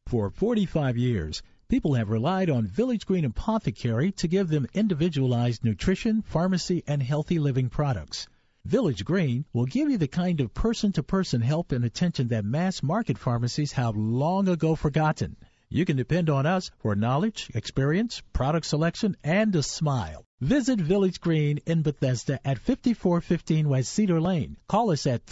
For 45 years, people have relied on Village Green Apothecary to give them individualized nutrition, pharmacy, and healthy living products. Village Green will give you the kind of person-to-person help and attention that mass-market pharmacies have long ago forgotten. You can depend on us for knowledge, experience, product selection, and a smile. Visit Village Green in Bethesda at 5415 West Cedar Lane. Call us at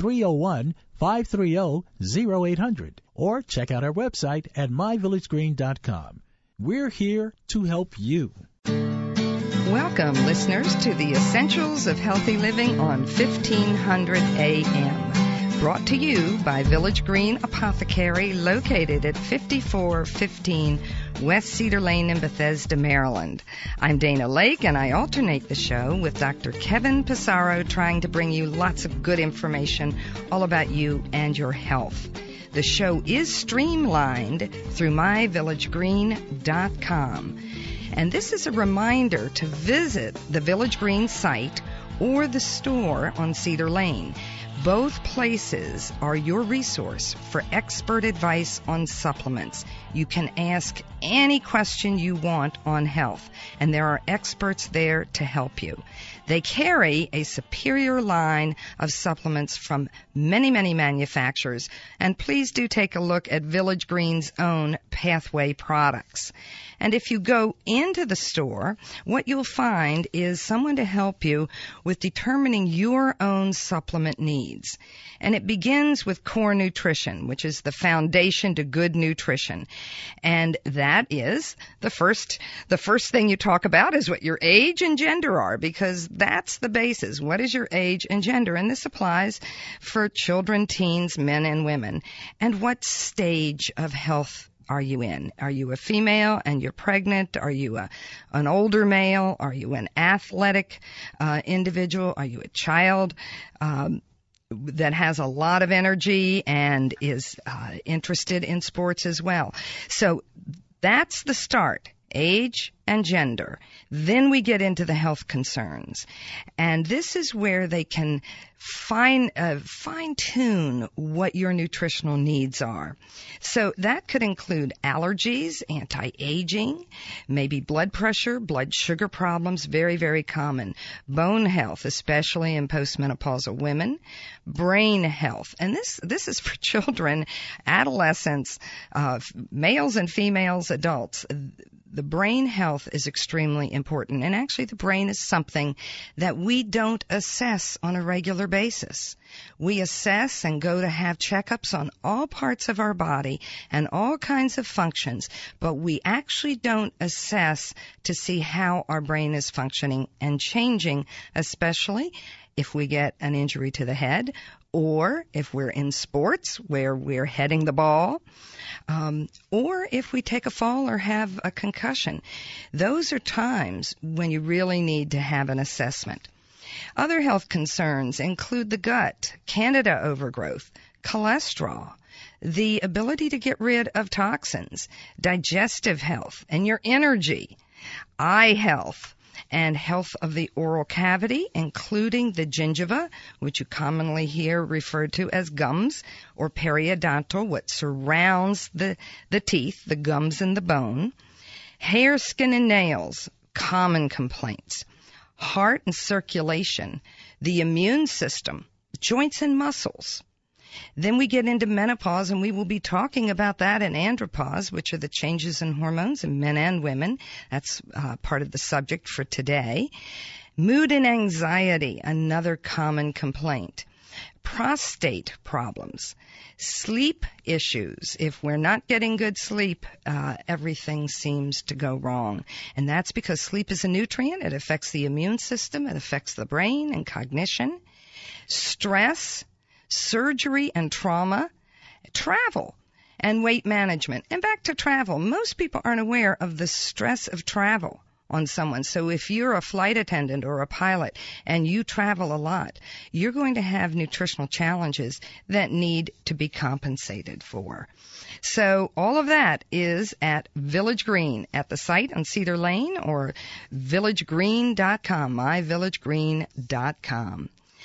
301-530-0800 or check out our website at myvillagegreen.com. We're here to help you. Welcome, listeners, to the Essentials of Healthy Living on 1500 AM. Brought to you by Village Green Apothecary, located at 5415 West Cedar Lane in Bethesda, Maryland. I'm Dana Lake, and I alternate the show with Dr. Kevin Pissarro, trying to bring you lots of good information all about you and your health. The show is streamlined through myvillagegreen.com. And this is a reminder to visit the Village Green site or the store on Cedar Lane. Both places are your resource for expert advice on supplements. You can ask any question you want on health, and there are experts there to help you. They carry a superior line of supplements from many, many manufacturers, and please do take a look at Village Green's own Pathway products. And if you go into the store, what you'll find is someone to help you with determining your own supplement needs. And it begins with core nutrition, which is the foundation to good nutrition. And that is the first thing you talk about is what your age and gender are, because that's the basis. What is your age and gender? And this applies for children, teens, men, and women. And what stage of health are you in? Are you a female and you're pregnant? Are you an older male? Are you an athletic individual? Are you a child that has a lot of energy and is interested in sports as well? So that's the start. Age and gender. Then we get into the health concerns. And this is where they can fine-tune what your nutritional needs are. So that could include allergies, anti-aging, maybe blood pressure, blood sugar problems, very, very common. Bone health, especially in postmenopausal women. Brain health. And this is for children, adolescents, males and females, adults. The brain health is extremely important, and actually the brain is something that we don't assess on a regular basis. We assess and go to have checkups on all parts of our body and all kinds of functions, but we actually don't assess to see how our brain is functioning and changing, especially if we get an injury to the head or if we're in sports where we're heading the ball. Or if we take a fall or have a concussion. Those are times when you really need to have an assessment. Other health concerns include the gut, Candida overgrowth, cholesterol, the ability to get rid of toxins, digestive health, and your energy, eye health, and health of the oral cavity, including the gingiva, which you commonly hear referred to as gums, or periodontal, what surrounds the teeth, the gums and the bone, hair, skin, and nails, common complaints, heart and circulation, the immune system, joints and muscles. Then we get into menopause, and we will be talking about that, and andropause, which are the changes in hormones in men and women. That's part of the subject for today. Mood and anxiety, another common complaint. Prostate problems. Sleep issues. If we're not getting good sleep, everything seems to go wrong. And that's because sleep is a nutrient. It affects the immune system. It affects the brain and cognition. Stress, surgery and trauma, travel, and weight management. And back to travel. Most people aren't aware of the stress of travel on someone. So if you're a flight attendant or a pilot and you travel a lot, you're going to have nutritional challenges that need to be compensated for. So all of that is at Village Green at the site on Cedar Lane or villagegreen.com, myvillagegreen.com.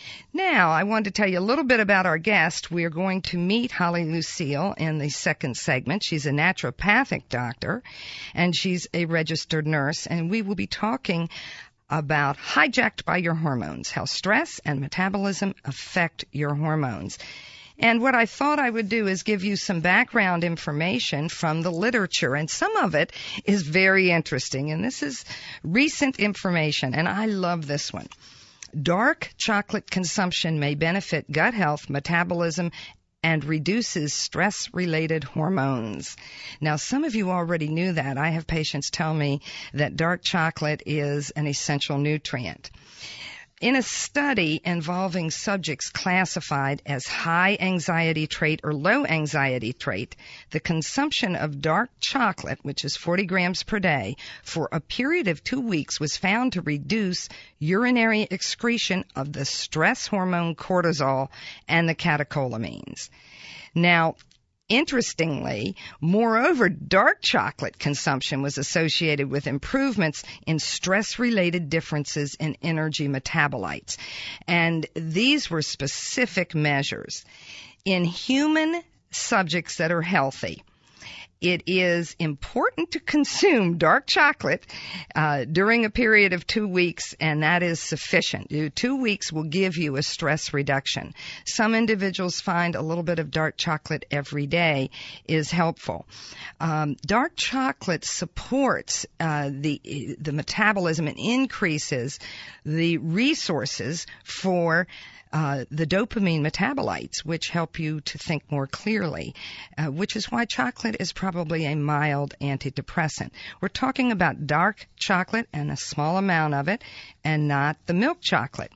Now, I wanted to tell you a little bit about our guest. We are going to meet Holly Lucille in the second segment. She's a naturopathic doctor, and she's a registered nurse, and we will be talking about Hijacked by Your Hormones, how stress and metabolism affect your hormones. And what I thought I would do is give you some background information from the literature, and some of it is very interesting, and this is recent information, and I love this one. Dark chocolate consumption may benefit gut health, metabolism, and reduces stress-related hormones. Now, some of you already knew that. I have patients tell me that dark chocolate is an essential nutrient. In a study involving subjects classified as high anxiety trait or low anxiety trait, the consumption of dark chocolate, which is 40 grams per day, for a period of 2 weeks was found to reduce urinary excretion of the stress hormone cortisol and the catecholamines. Now, interestingly, moreover, dark chocolate consumption was associated with improvements in stress-related differences in energy metabolites. And these were specific measures. In human subjects that are healthy, it is important to consume dark chocolate during a period of 2 weeks, and that is sufficient. 2 weeks will give you a stress reduction. Some individuals find a little bit of dark chocolate every day is helpful. Dark chocolate supports the metabolism and increases the resources for the dopamine metabolites, which help you to think more clearly, which is why chocolate is probably a mild antidepressant. We're talking about dark chocolate and a small amount of it, and not the milk chocolate.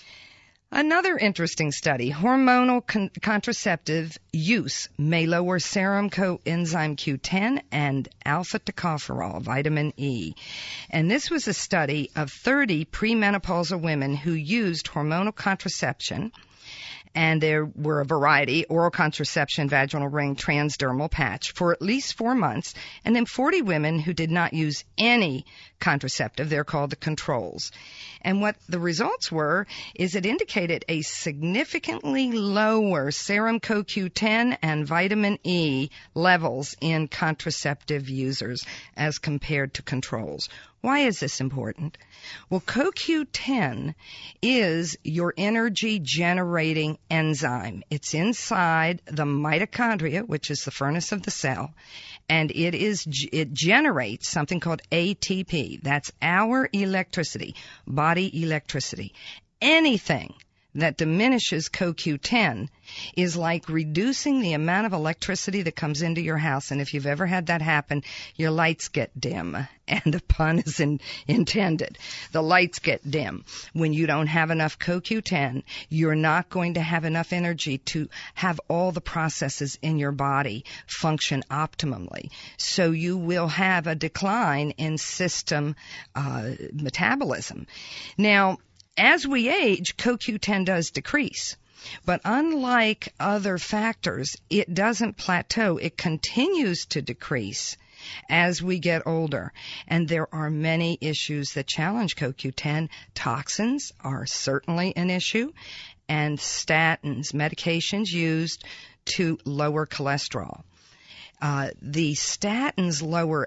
Another interesting study, hormonal contraceptive use may lower serum coenzyme Q10 and alpha-tocopherol, vitamin E. And this was a study of 30 premenopausal women who used hormonal contraception, and there were a variety, oral contraception, vaginal ring, transdermal patch, for at least 4 months, and then 40 women who did not use any contraceptive. They're called the controls. And what the results were is it indicated a significantly lower serum CoQ10 and vitamin E levels in contraceptive users as compared to controls. Why is this important? Well, CoQ10 is your energy-generating enzyme. It's inside the mitochondria, which is the furnace of the cell, and it generates something called ATP. That's our electricity, body electricity. Anything that diminishes CoQ10 is like reducing the amount of electricity that comes into your house. And if you've ever had that happen, your lights get dim. And the pun is intended. The lights get dim. When you don't have enough CoQ10, you're not going to have enough energy to have all the processes in your body function optimally. So you will have a decline in system metabolism. Now, as we age, CoQ10 does decrease. But unlike other factors, it doesn't plateau. It continues to decrease as we get older. And there are many issues that challenge CoQ10. Toxins are certainly an issue, and statins, medications used to lower cholesterol. The statins lower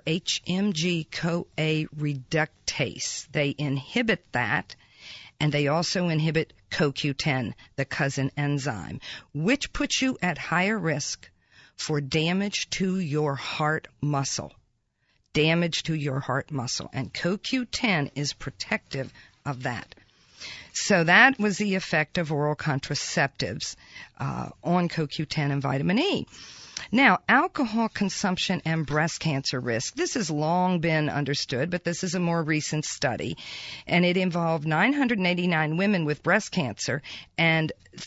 HMG-CoA reductase. They inhibit that. And they also inhibit CoQ10, the cousin enzyme, which puts you at higher risk for damage to your heart muscle. Damage to your heart muscle. And CoQ10 is protective of that. So that was the effect of oral contraceptives on CoQ10 and vitamin E. Now, alcohol consumption and breast cancer risk. This has long been understood, but this is a more recent study, and it involved 989 women with breast cancer and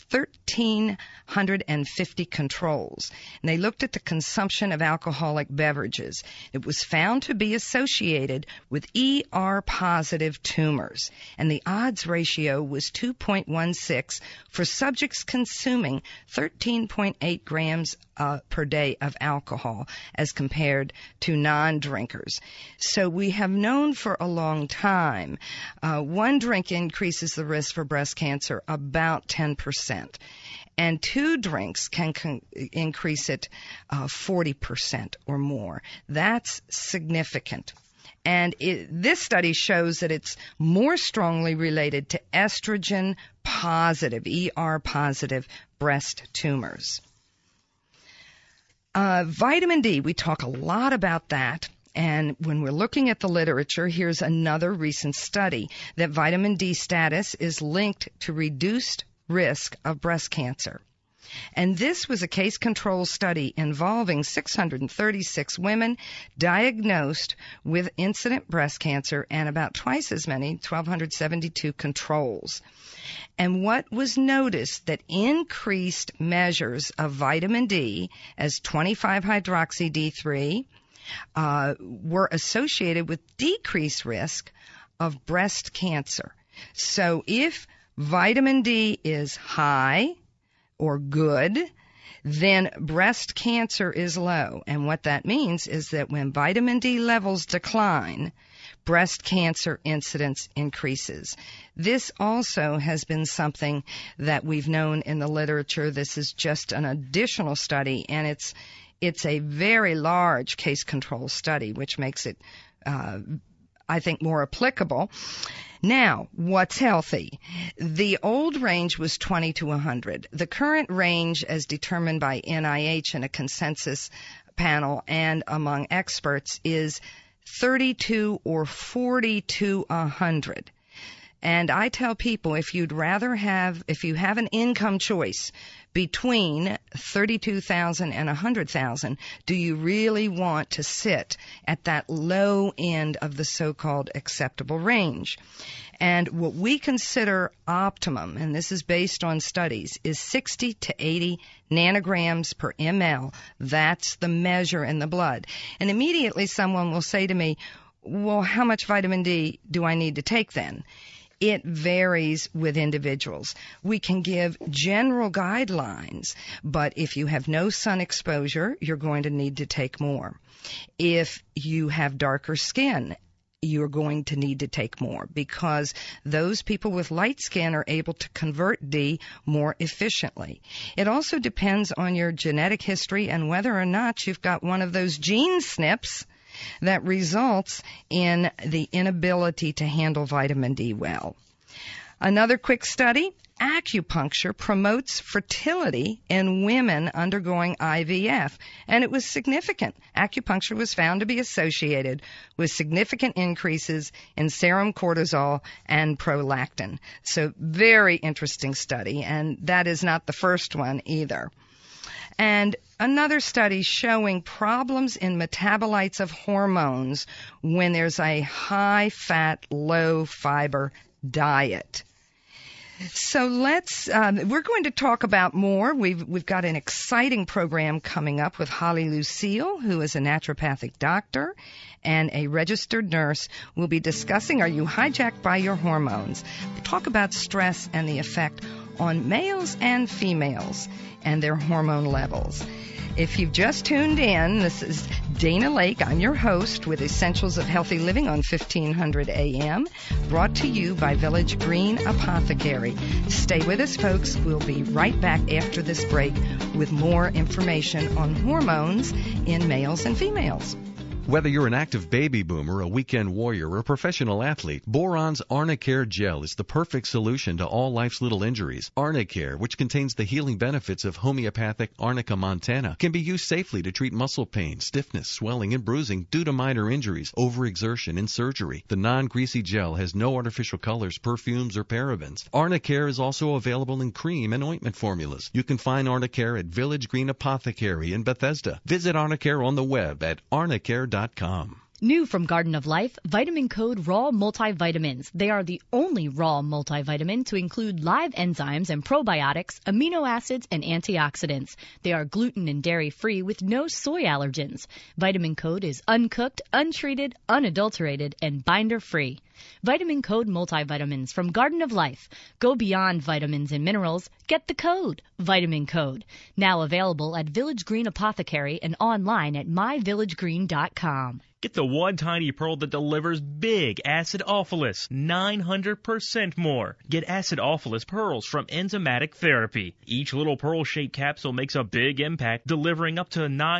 1,350 controls. And they looked at the consumption of alcoholic beverages. It was found to be associated with ER-positive tumors, and the odds ratio was 2.16 for subjects consuming 13.8 grams per day of alcohol as compared to non-drinkers. So we have known for a long time, one drink increases the risk for breast cancer about 10%. And 2 drinks can increase it 40% or more. That's significant. And this study shows that it's more strongly related to estrogen-positive, ER-positive breast tumors. Vitamin D, we talk a lot about that. And when we're looking at the literature, here's another recent study that vitamin D status is linked to reduced risk of breast cancer. And this was a case control study involving 636 women diagnosed with incident breast cancer and about twice as many, 1,272 controls. And what was noticed that increased measures of vitamin D as 25-hydroxy-D3 were associated with decreased risk of breast cancer. So if vitamin D is high or good, then breast cancer is low. And what that means is that when vitamin D levels decline, breast cancer incidence increases. This also has been something that we've known in the literature. This is just an additional study, and it's a very large case control study, which makes it, I think, more applicable. Now, what's healthy? The old range was 20 to 100. The current range, as determined by NIH in a consensus panel and among experts, is 32 or 40 to 100. And I tell people, if you have an income choice between 32,000 and 100,000, do you really want to sit at that low end of the so-called acceptable range? And what we consider optimum, and this is based on studies, is 60 to 80 nanograms per ml. That's the measure in the blood. And immediately someone will say to me, well, how much vitamin D do I need to take then? It varies with individuals. We can give general guidelines, but if you have no sun exposure, you're going to need to take more. If you have darker skin, you're going to need to take more, because those people with light skin are able to convert D more efficiently. It also depends on your genetic history and whether or not you've got one of those gene SNPs that results in the inability to handle vitamin D well. Another quick study, acupuncture promotes fertility in women undergoing IVF, and it was significant. Acupuncture was found to be associated with significant increases in serum cortisol and prolactin. So very interesting study, and that is not the first one either. And another study showing problems in metabolites of hormones when there's a high-fat, low-fiber diet. So we're going to talk about more. We've got an exciting program coming up with Holly Lucille, who is a naturopathic doctor and a registered nurse. We'll be discussing, are you hijacked by your hormones? We'll talk about stress and the effect on males and females and their hormone levels. If you've just tuned in, this is Dana Lake. I'm your host with Essentials of Healthy Living on 1500 AM, brought to you by Village Green Apothecary. Stay with us, folks. We'll be right back after this break with more information on hormones in males and females. Whether you're an active baby boomer, a weekend warrior, or a professional athlete, Boron's Arnicare Gel is the perfect solution to all life's little injuries. Arnicare, which contains the healing benefits of homeopathic Arnica montana, can be used safely to treat muscle pain, stiffness, swelling, and bruising due to minor injuries, overexertion, and surgery. The non-greasy gel has no artificial colors, perfumes, or parabens. Arnicare is also available in cream and ointment formulas. You can find Arnicare at Village Green Apothecary in Bethesda. Visit Arnicare on the web at arnicare.com. New from Garden of Life, Vitamin Code Raw Multivitamins. They are the only raw multivitamin to include live enzymes and probiotics, amino acids, and antioxidants. They are gluten and dairy-free with no soy allergens. Vitamin Code is uncooked, untreated, unadulterated, and binder-free. Vitamin Code Multivitamins from Garden of Life. Go beyond vitamins and minerals. Get the code, Vitamin Code. Now available at Village Green Apothecary and online at myvillagegreen.com. Get the one tiny pearl that delivers big acidophilus, 900% more. Get acidophilus pearls from Enzymatic Therapy. Each little pearl-shaped capsule makes a big impact, delivering up to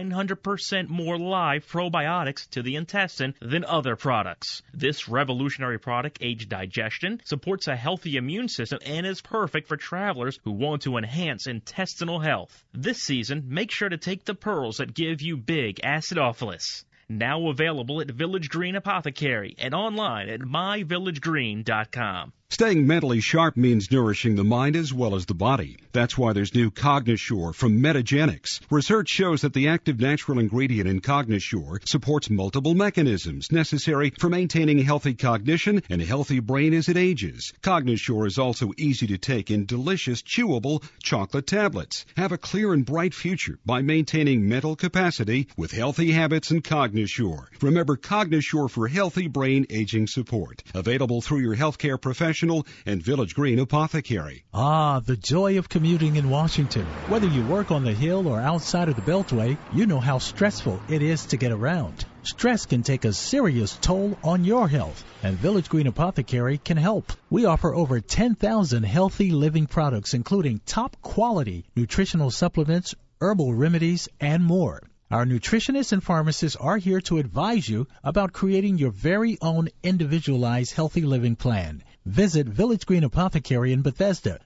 900% more live probiotics to the intestine than other products. This revolutionary product aids digestion, supports a healthy immune system, and is perfect for travelers who want to enhance intestinal health. This season, make sure to take the pearls that give you big acidophilus. Now available at Village Green Apothecary and online at myvillagegreen.com. Staying mentally sharp means nourishing the mind as well as the body. That's why there's new Cognisure from Metagenics. Research shows that the active natural ingredient in Cognisure supports multiple mechanisms necessary for maintaining healthy cognition and a healthy brain as it ages. Cognisure is also easy to take in delicious, chewable chocolate tablets. Have a clear and bright future by maintaining mental capacity with healthy habits and Cognisure. Remember Cognisure for healthy brain aging support. Available through your healthcare professional and Village Green Apothecary. Ah, the joy of commuting in Washington. Whether you work on the Hill or outside of the Beltway, you know how stressful it is to get around. Stress can take a serious toll on your health, and Village Green Apothecary can help. We offer over 10,000 healthy living products, including top-quality nutritional supplements, herbal remedies, and more. Our nutritionists and pharmacists are here to advise you about creating your very own individualized healthy living plan. Visit Village Green Apothecary in Bethesda,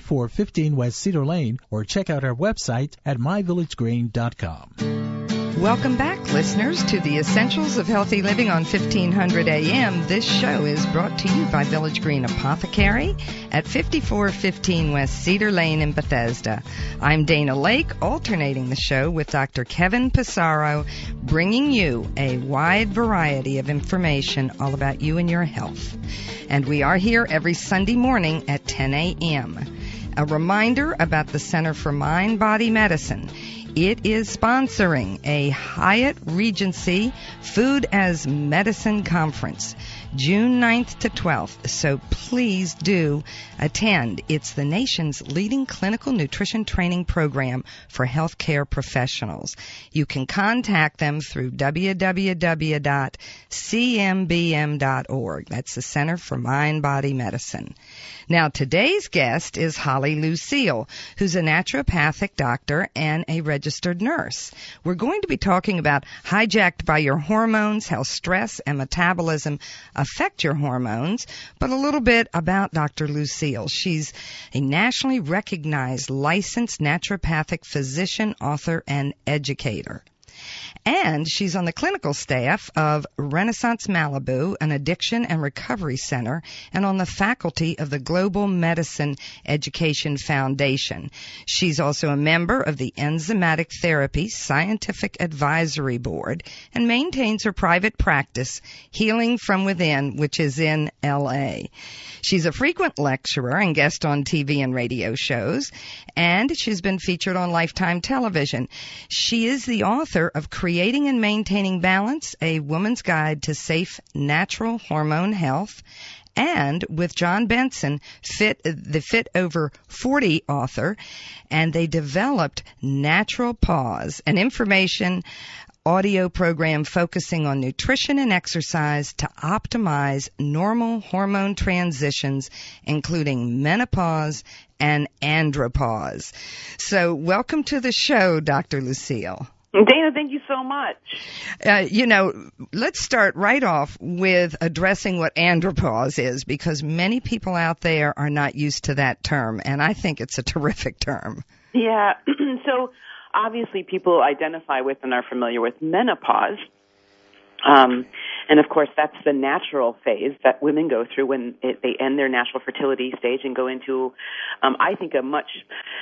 5415 West Cedar Lane, or check out our website at myvillagegreen.com. Welcome back, listeners, to the Essentials of Healthy Living on 1500 AM. This show is brought to you by Village Green Apothecary at 5415 West Cedar Lane in Bethesda. I'm Dana Lake, alternating the show with Dr. Kevin Pissarro, bringing you a wide variety of information all about you and your health. And we are here every Sunday morning at 10 a.m. A reminder about the Center for Mind Body Medicine. It is sponsoring a Hyatt Regency Food as Medicine Conference, June 9th to 12th. So please do attend. It's the nation's leading clinical nutrition training program for healthcare professionals. You can contact them through www.cmbm.org. That's the Center for Mind Body Medicine. Now, today's guest is Holly Lucille, who's a naturopathic doctor and a registered nurse. We're going to be talking about hijacked by your hormones, how stress and metabolism affect your hormones, but a little bit about Dr. Lucille. She's a nationally recognized licensed naturopathic physician, author, and educator. And she's on the clinical staff of Renaissance Malibu, an addiction and recovery center, and on the faculty of the Global Medicine Education Foundation. She's also a member of the Enzymatic Therapy Scientific Advisory Board and maintains her private practice, Healing from Within, which is in L.A. She's a frequent lecturer and guest on TV and radio shows, and she's been featured on Lifetime Television. She is the author of Creating and Maintaining Balance, A Woman's Guide to Safe Natural Hormone Health, and with John Benson, the Fit Over 40 author, and they developed Natural Pause, an information audio program focusing on nutrition and exercise to optimize normal hormone transitions, including menopause and andropause. So welcome to the show, Dr. Lucille. Dana, thank you so much. Let's start right off with addressing what andropause is, because many people out there are not used to that term, and I think it's a terrific term. Yeah, so obviously people identify with and are familiar with menopause. And of course, that's the natural phase that women go through when they end their natural fertility stage and go into, I think, a much,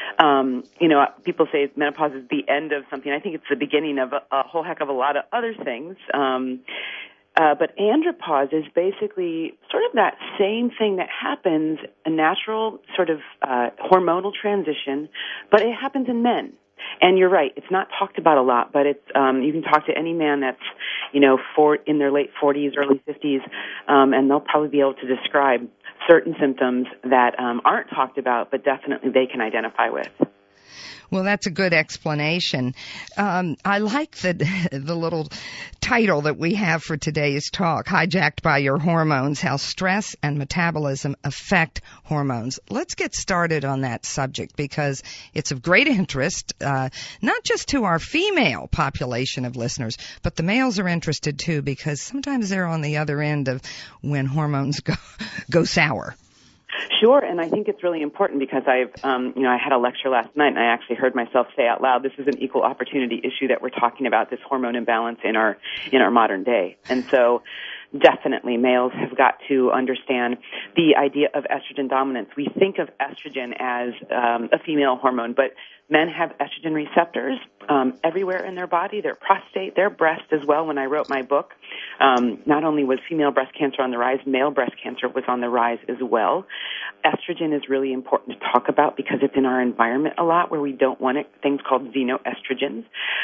people say menopause is the end of something. I think it's the beginning of a whole heck of a lot of other things. But andropause is basically sort of that same thing that happens, a natural sort of hormonal transition, but it happens in men. And you're right, it's not talked about a lot, but it's you can talk to any man that's, in their late 40s, early 50s, and they'll probably be able to describe certain symptoms that aren't talked about, but definitely they can identify with. Well, that's a good explanation. I like the little title that we have for today's talk, Hijacked by Your Hormones, How Stress and Metabolism Affect Hormones. Let's get started on that subject because it's of great interest, not just to our female population of listeners, but the males are interested too because sometimes they're on the other end of when hormones go sour. Sure, and I think it's really important because I had a lecture last night and I actually heard myself say out loud, this is an equal opportunity issue that we're talking about, this hormone imbalance in our modern day. And so definitely males have got to understand the idea of estrogen dominance. We think of estrogen as a female hormone, but men have estrogen receptors everywhere in their body, their prostate, their breast as well. When I wrote my book, not only was female breast cancer on the rise, male breast cancer was on the rise as well. Estrogen is really important to talk about because it's in our environment a lot where we don't want it, things called xenoestrogens.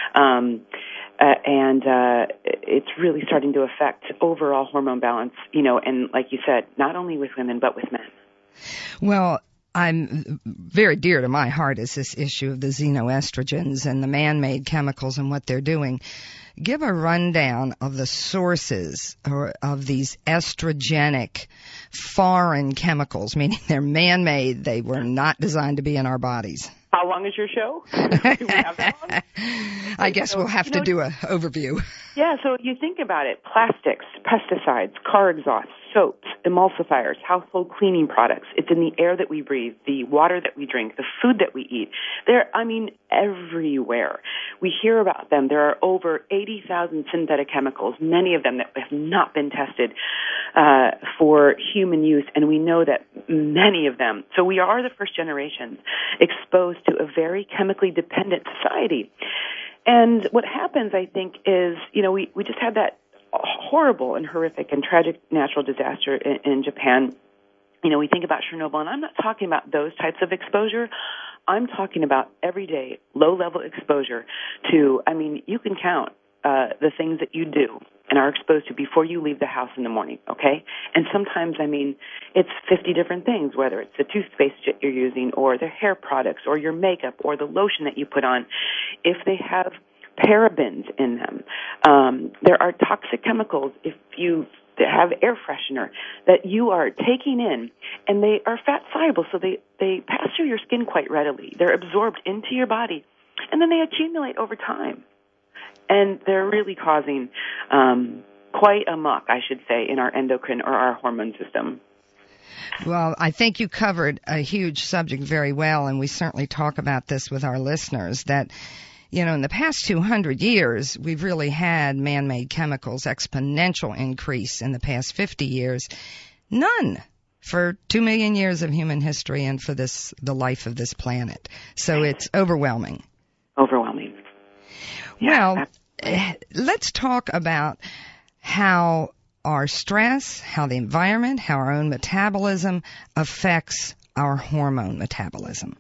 And it's really starting to affect overall hormone balance, and like you said, not only with women, but with men. Well, I'm very dear to my heart is this issue of the xenoestrogens and the man-made chemicals and what they're doing. Give a rundown of the sources of these estrogenic foreign chemicals, meaning they're man-made. They were not designed to be in our bodies. How long is your show? Do we have that long? I guess we'll have to do an overview. Yeah, so you think about it, plastics, pesticides, car exhausts, soaps, emulsifiers, household cleaning products. It's in the air that we breathe, the water that we drink, the food that we eat. They're, everywhere. We hear about them. There are over 80,000 synthetic chemicals, many of them that have not been tested for human use, and we know that many of them. So we are the first generations exposed to a very chemically dependent society. And what happens, I think, is, we just had that horrible and horrific and tragic natural disaster in Japan. We think about Chernobyl, and I'm not talking about those types of exposure. I'm talking about everyday, low-level exposure to, you can count the things that you do and are exposed to before you leave the house in the morning, okay? And sometimes, it's 50 different things, whether it's the toothpaste that you're using or the hair products or your makeup or the lotion that you put on. If they have parabens in them, there are toxic chemicals if you have air freshener that you are taking in, and they are fat soluble, so they pass through your skin quite readily. They're absorbed into your body, and then they accumulate over time. And they're really causing quite a muck, I should say, in our endocrine or our hormone system. Well, I think you covered a huge subject very well, and we certainly talk about this with our listeners, that, in the past 200 years, we've really had man-made chemicals, exponential increase in the past 50 years. None for 2 million years of human history and for the life of this planet. So it's overwhelming. Overwhelming. Well, let's talk about how our stress, how the environment, how our own metabolism affects our hormone metabolism.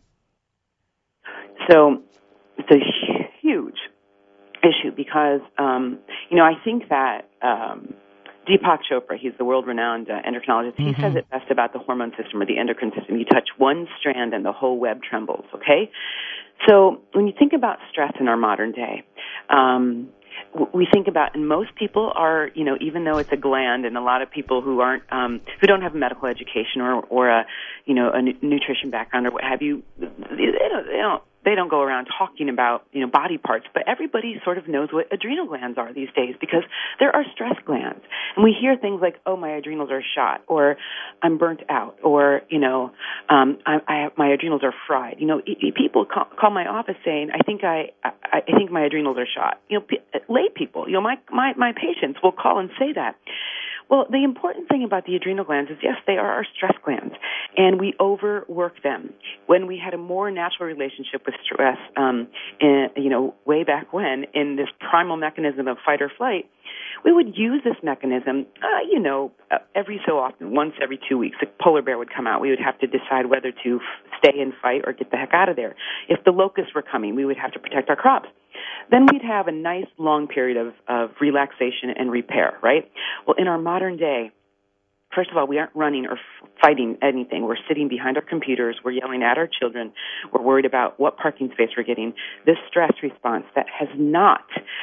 So it's a huge issue because, I think that Deepak Chopra, he's the world-renowned endocrinologist, he says it best about the hormone system or the endocrine system. You touch one strand and the whole web trembles, okay? So when you think about stress in our modern day, we think about, and most people are, even though it's a gland, and a lot of people who aren't, who don't have a medical education or a nutrition background or what have you, they don't go around talking about, body parts, but everybody sort of knows what adrenal glands are these days because there are stress glands. And we hear things like, oh, my adrenals are shot, or I'm burnt out, or, my adrenals are fried. People call my office saying, I think my adrenals are shot. Lay people, my patients will call and say that. Well, the important thing about the adrenal glands is, yes, they are our stress glands, and we overwork them. When we had a more natural relationship with stress, way back when, in this primal mechanism of fight or flight, we would use this mechanism, every so often, once every 2 weeks. A polar bear would come out. We would have to decide whether to stay and fight or get the heck out of there. If the locusts were coming, we would have to protect our crops. Then we'd have a nice long period of relaxation and repair, right? Well, in our modern day, first of all, we aren't running or fighting anything. We're sitting behind our computers. We're yelling at our children. We're worried about what parking space we're getting. This stress response that has not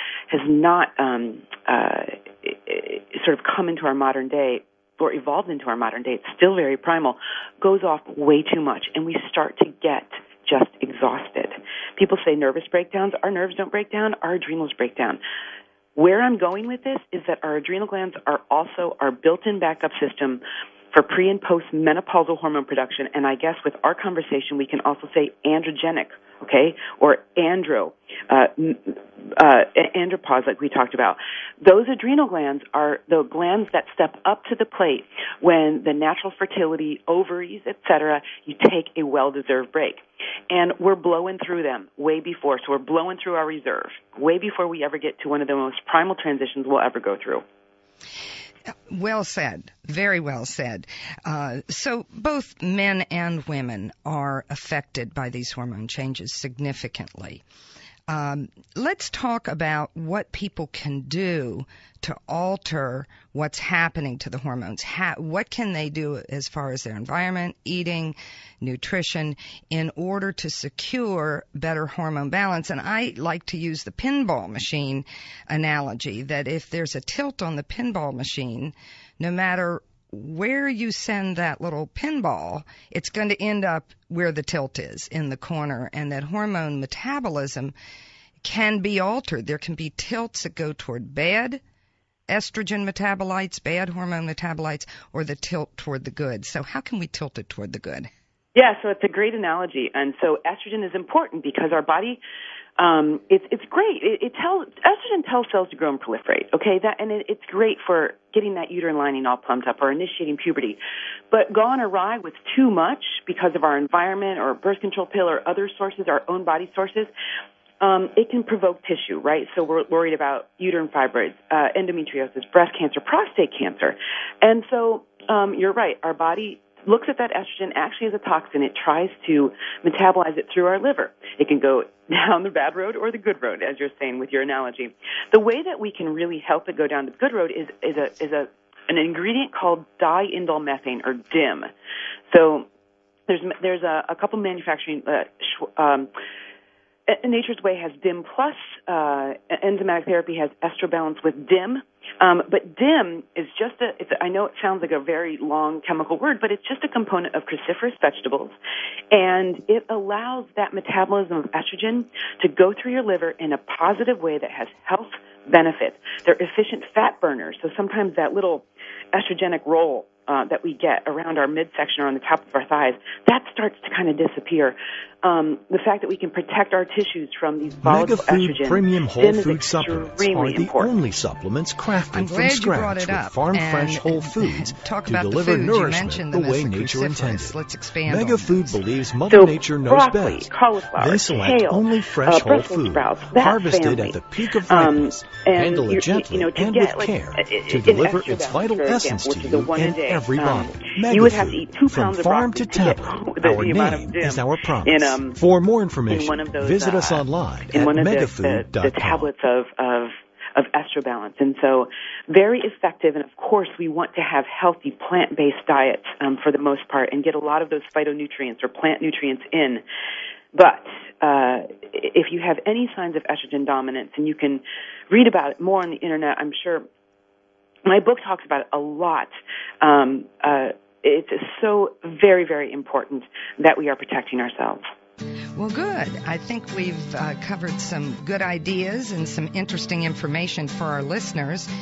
sort of come into our modern day or evolved into our modern day, it's still very primal, goes off way too much, and we start to get just exhausted. People say nervous breakdowns. Our nerves don't break down. Our adrenals break down. Where I'm going with this is that our adrenal glands are also our built-in backup system for pre- and post-menopausal hormone production, and I guess with our conversation we can also say androgenic, okay, or andropause like we talked about. Those adrenal glands are the glands that step up to the plate when the natural fertility, ovaries, etc., you take a well-deserved break. And we're blowing through them way before, so we're blowing through our reserve way before we ever get to one of the most primal transitions we'll ever go through. Well said. Very well said. So both men and women are affected by these hormone changes significantly. Let's talk about what people can do to alter what's happening to the hormones. What can they do as far as their environment, eating, nutrition, in order to secure better hormone balance? And I like to use the pinball machine analogy, that if there's a tilt on the pinball machine, no matter where you send that little pinball, it's going to end up where the tilt is, in the corner, and that hormone metabolism can be altered. There can be tilts that go toward bad estrogen metabolites, bad hormone metabolites, or the tilt toward the good. So how can we tilt it toward the good? Yeah, so it's a great analogy. And so estrogen is important because our body, it's great. Estrogen tells cells to grow and proliferate, okay? It's great for getting that uterine lining all plumped up or initiating puberty. But gone awry with too much because of our environment or birth control pill or other sources, our own body sources, it can provoke tissue, right? So we're worried about uterine fibroids, endometriosis, breast cancer, prostate cancer. And so you're right. Our body looks at that estrogen actually as a toxin. It tries to metabolize it through our liver. It can go down the bad road or the good road, as you're saying with your analogy. The way that we can really help it go down the good road is an ingredient called diindolylmethane, or DIM. So there's a couple manufacturing Nature's Way has DIM Plus. Enzymatic Therapy has Estrobalance with DIM. But DIM is just I know it sounds like a very long chemical word, but it's just a component of cruciferous vegetables. And it allows that metabolism of estrogen to go through your liver in a positive way that has health benefits. They're efficient fat burners. So sometimes that little estrogenic roll that we get around our midsection or on the top of our thighs, that starts to kind of disappear. The fact that we can protect our tissues from these volatile estrogens. Megafood Premium Whole Food Supplements are the only supplements crafted from scratch with farm-fresh whole foods to deliver nourishment the way nature intended. Let's expand Megafood believes Mother Nature knows broccoli, best. cauliflower, They select kale, only fresh whole Brussels food, sprouts, harvested family. at the peak of ripeness, and handle it gently and with care to deliver its vital essence to you in every bottle. Megafood, you would have to eat 2 pounds from farm of to broccoli table. to get Our the amount of name DIM is our promise. For more information, visit us online at megafood.com. the tablets of Estrobalance. And so very effective, and of course we want to have healthy plant-based diets for the most part and get a lot of those phytonutrients or plant nutrients in. But if you have any signs of estrogen dominance, and you can read about it more on the internet, I'm sure my book talks about it a lot. It's so very, very important that we are protecting ourselves. Well, good. I think we've covered some good ideas and some interesting information for our listeners.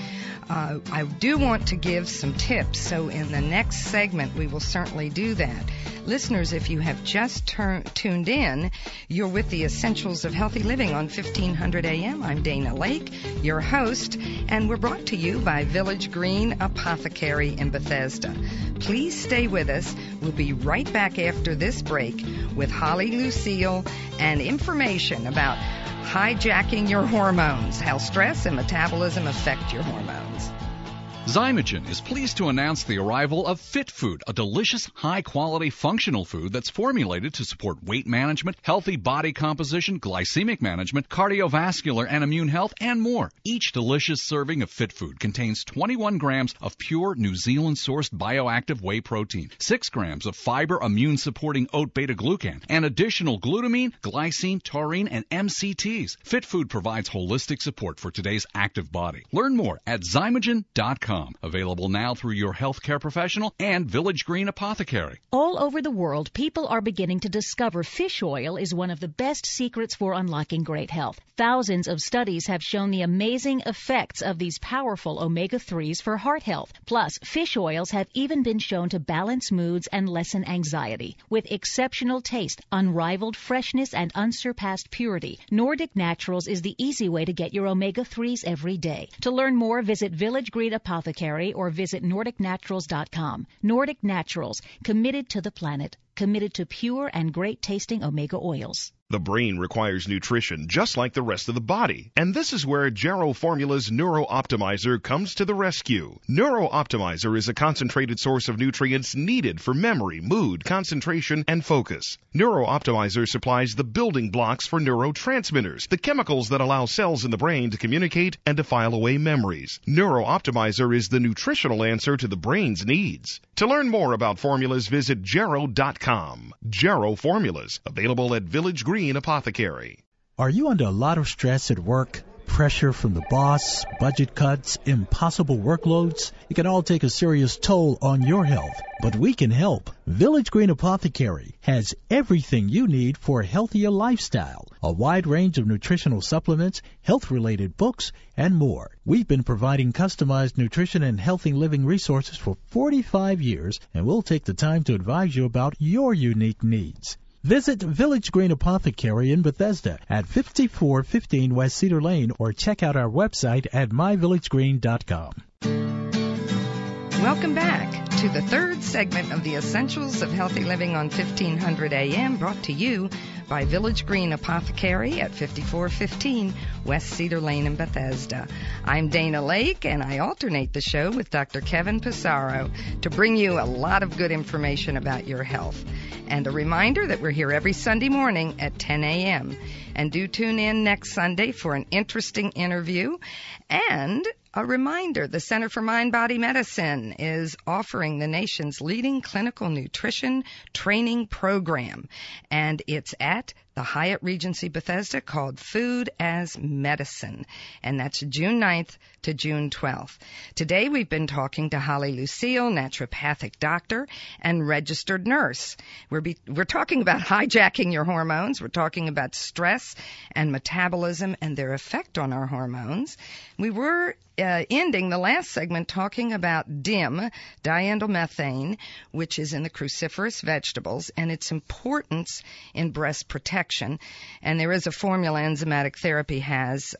I do want to give some tips, so in the next segment we will certainly do that. Listeners, if you have just tuned in, you're with the Essentials of Healthy Living on 1500 AM. I'm Dana Lake, your host, and we're brought to you by Village Green Apothecary in Bethesda. Please stay with us. We'll be right back after this break with Holly Lucille and information about hijacking your hormones, how stress and metabolism affect your hormones. Zymogen is pleased to announce the arrival of Fit Food, a delicious, high-quality, functional food that's formulated to support weight management, healthy body composition, glycemic management, cardiovascular and immune health, and more. Each delicious serving of Fit Food contains 21 grams of pure New Zealand-sourced bioactive whey protein, 6 grams of fiber immune-supporting oat beta-glucan, and additional glutamine, glycine, taurine, and MCTs. Fit Food provides holistic support for today's active body. Learn more at Zymogen.com. Available now through your healthcare professional and Village Green Apothecary. All over the world, people are beginning to discover fish oil is one of the best secrets for unlocking great health. Thousands of studies have shown the amazing effects of these powerful omega-3s for heart health. Plus, fish oils have even been shown to balance moods and lessen anxiety. With exceptional taste, unrivaled freshness, and unsurpassed purity, Nordic Naturals is the easy way to get your omega-3s every day. To learn more, visit Village Green Apothecary or visit NordicNaturals.com. Nordic Naturals, committed to the planet, committed to pure and great-tasting omega oils. The brain requires nutrition just like the rest of the body, and this is where Jarrow Formula's Neuro Optimizer comes to the rescue. Neuro Optimizer is a concentrated source of nutrients needed for memory, mood, concentration, and focus. Neuro Optimizer supplies the building blocks for neurotransmitters, the chemicals that allow cells in the brain to communicate and to file away memories. Neuro Optimizer is the nutritional answer to the brain's needs. To learn more about formulas, visit Jarrow.com. Jarrow Formulas, available at Village Green Apothecary. Are you under a lot of stress at work? Pressure from the boss, budget cuts, impossible workloads? It can all take a serious toll on your health, but we can help. Village Green Apothecary has everything you need for a healthier lifestyle, a wide range of nutritional supplements, health-related books, and more. We've been providing customized nutrition and healthy living resources for 45 years, and we'll take the time to advise you about your unique needs. Visit Village Green Apothecary in Bethesda at 5415 West Cedar Lane or check out our website at myvillagegreen.com. Welcome back to the third segment of the Essentials of Healthy Living on 1500 AM, brought to you by Village Green Apothecary at 5415 West Cedar Lane in Bethesda. I'm Dana Lake, and I alternate the show with Dr. Kevin Pissarro to bring you a lot of good information about your health. And a reminder that we're here every Sunday morning at 10 a.m. And do tune in next Sunday for an interesting interview. And a reminder, the Center for Mind-Body Medicine is offering the nation's leading clinical nutrition training program. And it's at the Hyatt Regency Bethesda, called Food as Medicine. And that's June 9th to June 12th. Today we've been talking to Holly Lucille, naturopathic doctor and registered nurse. We're talking about hijacking your hormones. We're talking about stress and metabolism and their effect on our hormones. We were ending the last segment talking about DIM, diindolylmethane, which is in the cruciferous vegetables, and its importance in breast protection. And there is a formula enzymatic therapy has,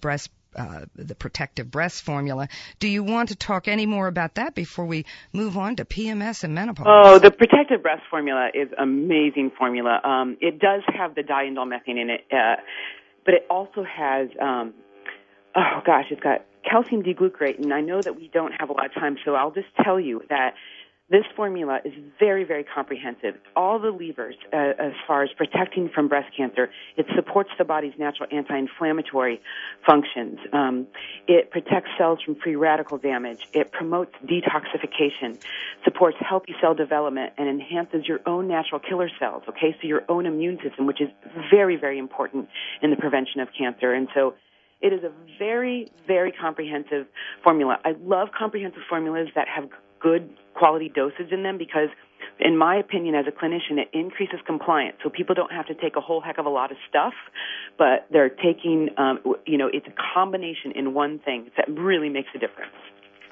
the protective breast formula. Do you want to talk any more about that before we move on to PMS and menopause? Oh, the protective breast formula is amazing formula. It does have the diindolylmethane in it, but it also has, it's got calcium D-glucarate, and I know that we don't have a lot of time, so I'll just tell you that this formula is very, very comprehensive. All the levers as far as protecting from breast cancer. It supports the body's natural anti-inflammatory functions. It protects cells from free radical damage. It promotes detoxification, supports healthy cell development, and enhances your own natural killer cells, okay, so your own immune system, which is very, very important in the prevention of cancer. And so it is a very, very comprehensive formula. I love comprehensive formulas that have good quality dosage in them because, in my opinion, as a clinician, it increases compliance. So people don't have to take a whole heck of a lot of stuff, but they're taking, it's a combination in one thing that really makes a difference.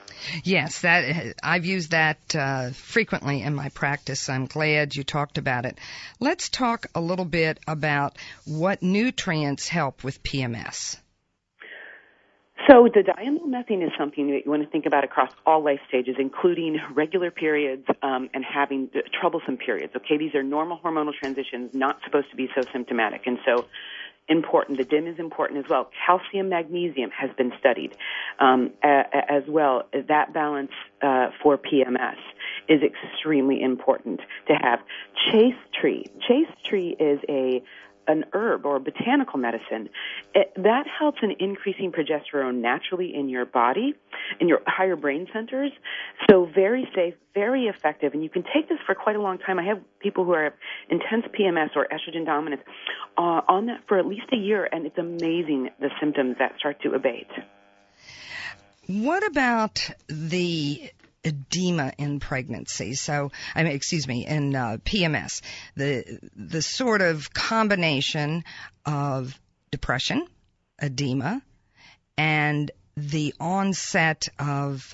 Yes, I've used that frequently in my practice. I'm glad you talked about it. Let's talk a little bit about what nutrients help with PMS. So the diamylmethane is something that you want to think about across all life stages, including regular periods and having troublesome periods. Okay, these are normal hormonal transitions, not supposed to be so symptomatic, and so important. The DIM is important as well. Calcium, magnesium has been studied as well. That balance for PMS is extremely important to have. Chaste tree. Chaste tree is an herb or botanical medicine. That helps in increasing progesterone naturally in your body, in your higher brain centers. So very safe, very effective, and you can take this for quite a long time. I have people who are intense PMS or estrogen dominance on that for at least a year, and it's amazing the symptoms that start to abate. What about the edema in pregnancy? In PMS, the sort of combination of depression, edema, and the onset of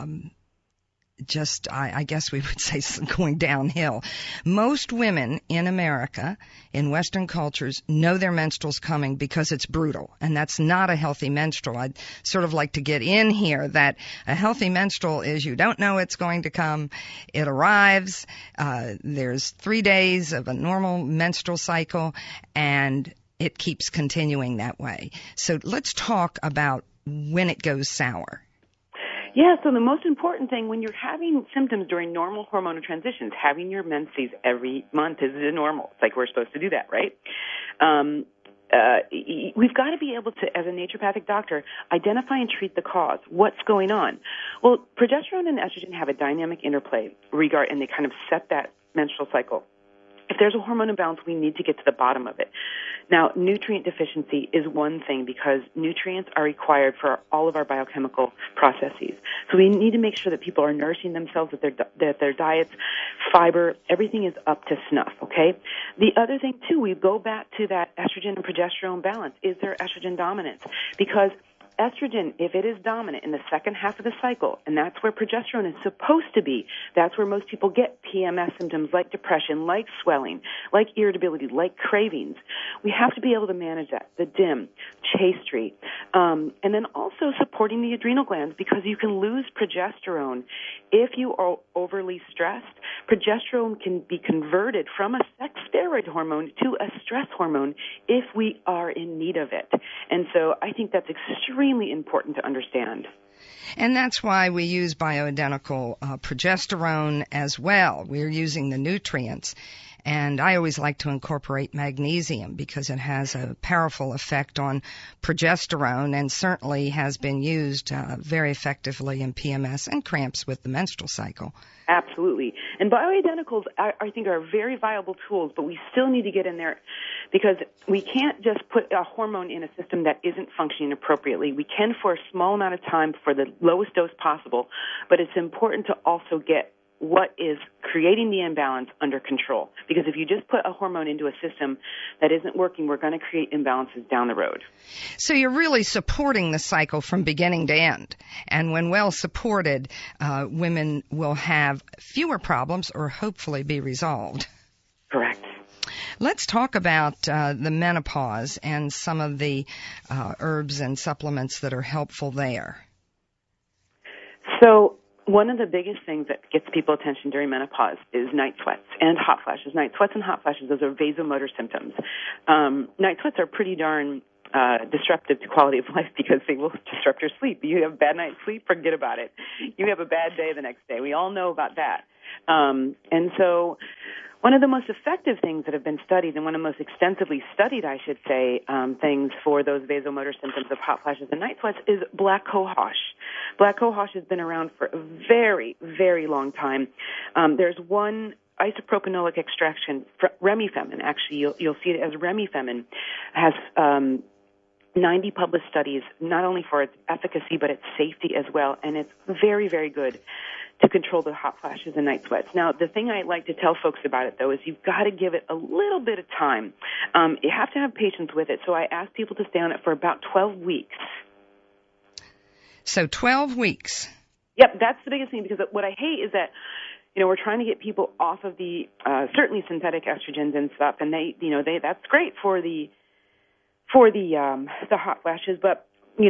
I guess we would say going downhill. Most women in America, in Western cultures, know their menstrual's coming because it's brutal, and that's not a healthy menstrual. I'd sort of like to get in here that a healthy menstrual is you don't know it's going to come. It arrives. There's 3 days of a normal menstrual cycle, and it keeps continuing that way. So let's talk about when it goes sour. Yeah, so the most important thing when you're having symptoms during normal hormonal transitions, having your menses every month is normal. It's like we're supposed to do that, right? We've got to be able to, as a naturopathic doctor, identify and treat the cause. What's going on? Well, progesterone and estrogen have a dynamic interplay and they kind of set that menstrual cycle. If there's a hormone imbalance, we need to get to the bottom of it. Now, nutrient deficiency is one thing because nutrients are required for all of our biochemical processes. So we need to make sure that people are nourishing themselves, that their diets, fiber, everything is up to snuff, okay? The other thing, too, we go back to that estrogen and progesterone balance. Is there estrogen dominance? Because estrogen, if it is dominant in the second half of the cycle, and that's where progesterone is supposed to be, that's where most people get PMS symptoms like depression, like swelling, like irritability, like cravings. We have to be able to manage that, the DIM, chaste tree, and then also supporting the adrenal glands because you can lose progesterone if you are overly stressed. Progesterone can be converted from a sex steroid hormone to a stress hormone if we are in need of it. And so I think that's extremely important to understand. And that's why we use bioidentical progesterone as well. We're using the nutrients. And I always like to incorporate magnesium because it has a powerful effect on progesterone and certainly has been used very effectively in PMS and cramps with the menstrual cycle. Absolutely. And bioidenticals, I think, are very viable tools, but we still need to get in there because we can't just put a hormone in a system that isn't functioning appropriately. We can for a small amount of time for the lowest dose possible, but it's important to also get what is creating the imbalance under control. Because if you just put a hormone into a system that isn't working, we're going to create imbalances down the road. So you're really supporting the cycle from beginning to end. And when well supported, women will have fewer problems or hopefully be resolved. Correct. Let's talk about the menopause and some of the herbs and supplements that are helpful there. So one of the biggest things that gets people attention during menopause is night sweats and hot flashes. Night sweats and hot flashes, those are vasomotor symptoms. Night sweats are pretty darn disruptive to quality of life because they will disrupt your sleep. You have a bad night's sleep, forget about it. You have a bad day the next day. We all know about that. And so one of the most effective things that have been studied, and one of the most extensively studied, I should say, things for those vasomotor symptoms of hot flashes and night sweats is black cohosh. Black cohosh has been around for a very, very long time. There's one isopropanoic extraction, Remifemin, actually, you'll see it as Remifemin, has 90 published studies, not only for its efficacy, but its safety as well, and it's very, very good to control the hot flashes and night sweats. Now, the thing I like to tell folks about it, though, is you've got to give it a little bit of time. You have to have patience with it, so I ask people to stay on it for about 12 weeks. So 12 weeks. Yep, that's the biggest thing, because what I hate is that, we're trying to get people off of the certainly synthetic estrogens and stuff, and they that's great for the hot flashes, but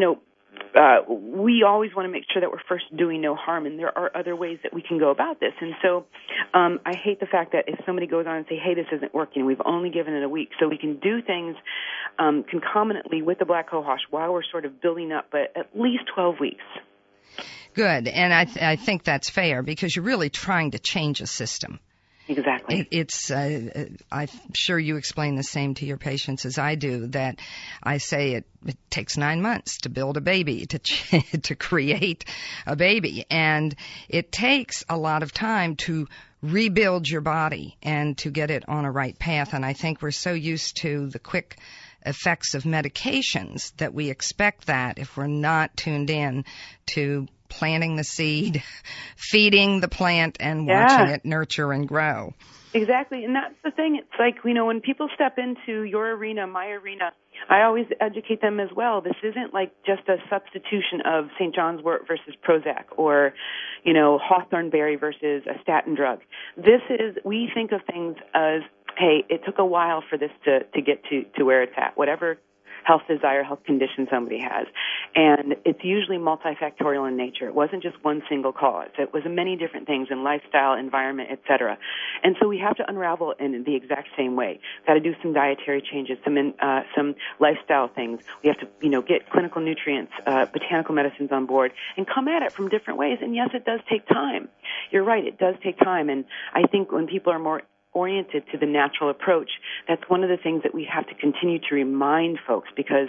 we always want to make sure that we're first doing no harm, and there are other ways that we can go about this. And so I hate the fact that if somebody goes on and say, hey, this isn't working, we've only given it a week, so we can do things concomitantly with the black cohosh while we're sort of building up, but at least 12 weeks. Good, and I think that's fair, because you're really trying to change a system. Exactly. I'm sure you explain the same to your patients as I do, that I say it takes 9 months to build a baby, to create a baby. And it takes a lot of time to rebuild your body and to get it on a right path. And I think we're so used to the quick effects of medications that we expect that if we're not tuned in to planting the seed, feeding the plant, and watching it nurture and grow. Exactly, and that's the thing. It's like, when people step into your arena, my arena, I always educate them as well. This isn't like just a substitution of St. John's wort versus Prozac, or, hawthorn berry versus a statin drug. We think of things as, hey, it took a while for this to get to where it's at, whatever health desire, health condition somebody has. And it's usually multifactorial in nature. It wasn't just one single cause. It was many different things in lifestyle, environment, et cetera. And so we have to unravel in the exact same way. We've got to do some dietary changes, some lifestyle things. We have to, get clinical nutrients, botanical medicines on board, and come at it from different ways. And yes, it does take time. You're right, it does take time. And I think when people are more oriented to the natural approach, that's one of the things that we have to continue to remind folks, because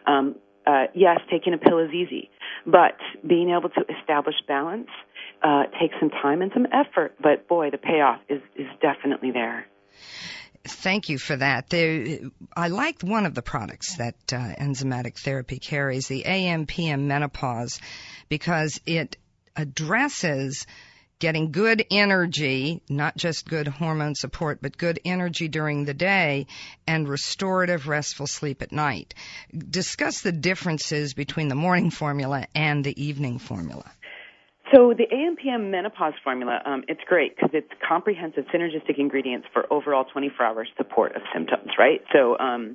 yes, taking a pill is easy, but being able to establish balance takes some time and some effort, but boy, the payoff is definitely there. Thank you for that. I like one of the products that enzymatic therapy carries, the AM/PM menopause, because it addresses getting good energy, not just good hormone support, but good energy during the day and restorative, restful sleep at night. Discuss the differences between the morning formula and the evening formula. So the AM/PM menopause formula, it's great because it's comprehensive, synergistic ingredients for overall 24-hour support of symptoms, right? So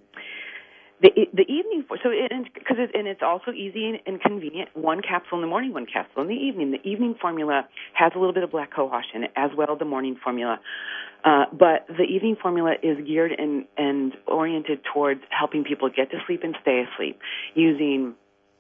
the evening, and it's also easy and convenient. One capsule in the morning, one capsule in the evening. The evening formula has a little bit of black cohosh in it, as well as the morning formula. But the evening formula is geared and oriented towards helping people get to sleep and stay asleep using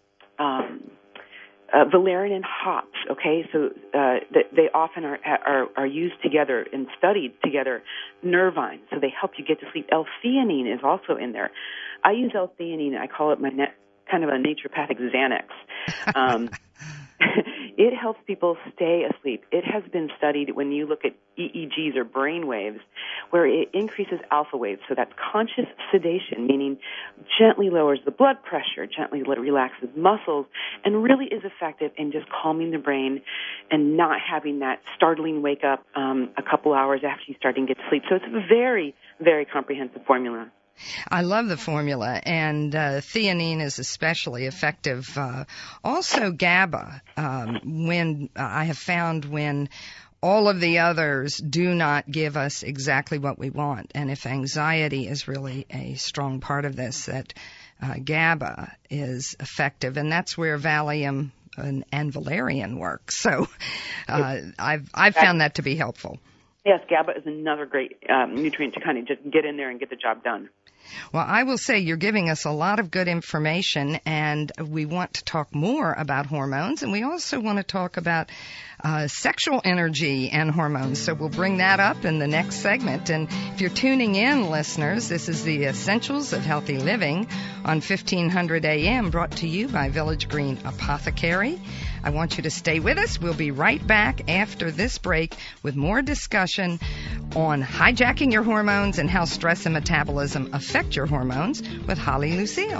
valerian and hops. Okay, so they often are used together and studied together. Nervine, so they help you get to sleep. L-theanine is also in there. I use L-theanine. I call it my kind of a naturopathic Xanax. It helps people stay asleep. It has been studied when you look at EEGs or brain waves, where it increases alpha waves. So that's conscious sedation, meaning gently lowers the blood pressure, gently relaxes muscles, and really is effective in just calming the brain and not having that startling wake up a couple hours after you start to get to sleep. So it's a very, very comprehensive formula. I love the formula, and theanine is especially effective. Also GABA, when I have found when all of the others do not give us exactly what we want, and if anxiety is really a strong part of this, that GABA is effective, and that's where Valium and valerian work. So I've found that to be helpful. Yes, GABA is another great nutrient to kind of just get in there and get the job done. Well, I will say you're giving us a lot of good information, and we want to talk more about hormones, and we also want to talk about sexual energy and hormones. So we'll bring that up in the next segment. And if you're tuning in, listeners, this is the Essentials of Healthy Living on 1500 AM, brought to you by Village Green Apothecary. I want you to stay with us. We'll be right back after this break with more discussion on hijacking your hormones and how stress and metabolism affect your hormones with Holly Lucille.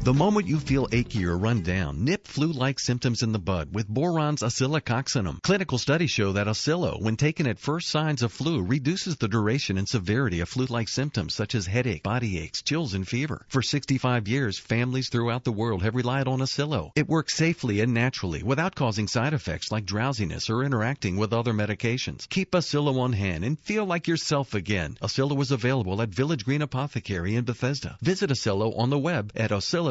The moment you feel achy or run down, nip flu-like symptoms in the bud with Boron's oscillococcinum. Clinical studies show that Oscillo, when taken at first signs of flu, reduces the duration and severity of flu-like symptoms such as headache, body aches, chills, and fever. For 65 years, families throughout the world have relied on Oscillo. It works safely and naturally without causing side effects like drowsiness or interacting with other medications. Keep Oscillo on hand and feel like yourself again. Oscillo is available at Village Green Apothecary in Bethesda. Visit Oscillo on the web at oscillo.com.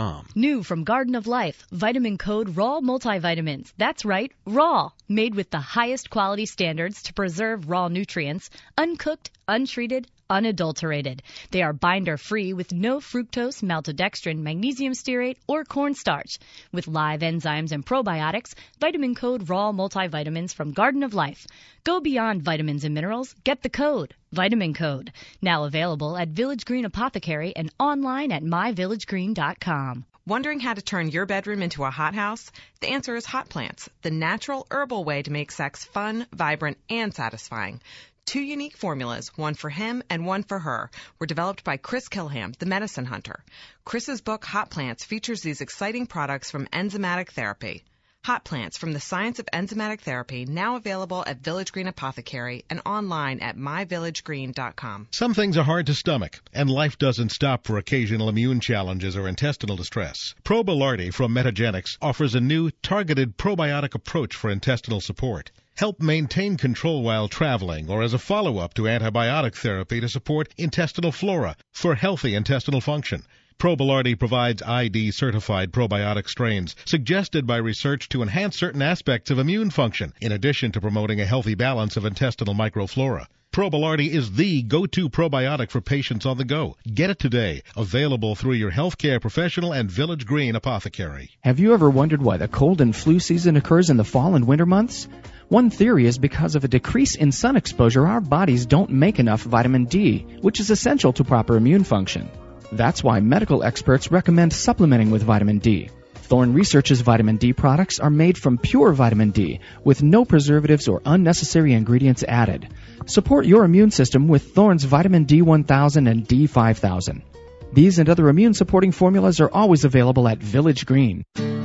New from Garden of Life, Vitamin Code Raw Multivitamins. That's right, raw. Made with the highest quality standards to preserve raw nutrients, uncooked, untreated, unadulterated. They are binder-free with no fructose, maltodextrin, magnesium stearate, or cornstarch. With live enzymes and probiotics, Vitamin Code Raw Multivitamins from Garden of Life. Go beyond vitamins and minerals. Get the code. Vitamin Code. Now available at Village Green Apothecary and online at myvillagegreen.com. Wondering how to turn your bedroom into a hothouse? The answer is hot plants, the natural herbal way to make sex fun, vibrant, and satisfying. 2 unique formulas, one for him and one for her, were developed by Chris Kilham, the medicine hunter. Chris's book, Hot Plants, features these exciting products from enzymatic therapy. Hot Plants from the Science of Enzymatic Therapy, now available at Village Green Apothecary and online at myvillagegreen.com. Some things are hard to stomach, and life doesn't stop for occasional immune challenges or intestinal distress. Probilardi from Metagenics offers a new, targeted probiotic approach for intestinal support. Help maintain control while traveling or as a follow-up to antibiotic therapy to support intestinal flora for healthy intestinal function. Probilardi provides ID-certified probiotic strains suggested by research to enhance certain aspects of immune function, in addition to promoting a healthy balance of intestinal microflora. Probilardi is the go-to probiotic for patients on the go. Get it today. Available through your healthcare professional and Village Green Apothecary. Have you ever wondered why the cold and flu season occurs in the fall and winter months? One theory is because of a decrease in sun exposure, our bodies don't make enough vitamin D, which is essential to proper immune function. That's why medical experts recommend supplementing with vitamin D. Thorne Research's vitamin D products are made from pure vitamin D with no preservatives or unnecessary ingredients added. Support your immune system with Thorne's vitamin D1000 and D5000. These and other immune-supporting formulas are always available at Village Green.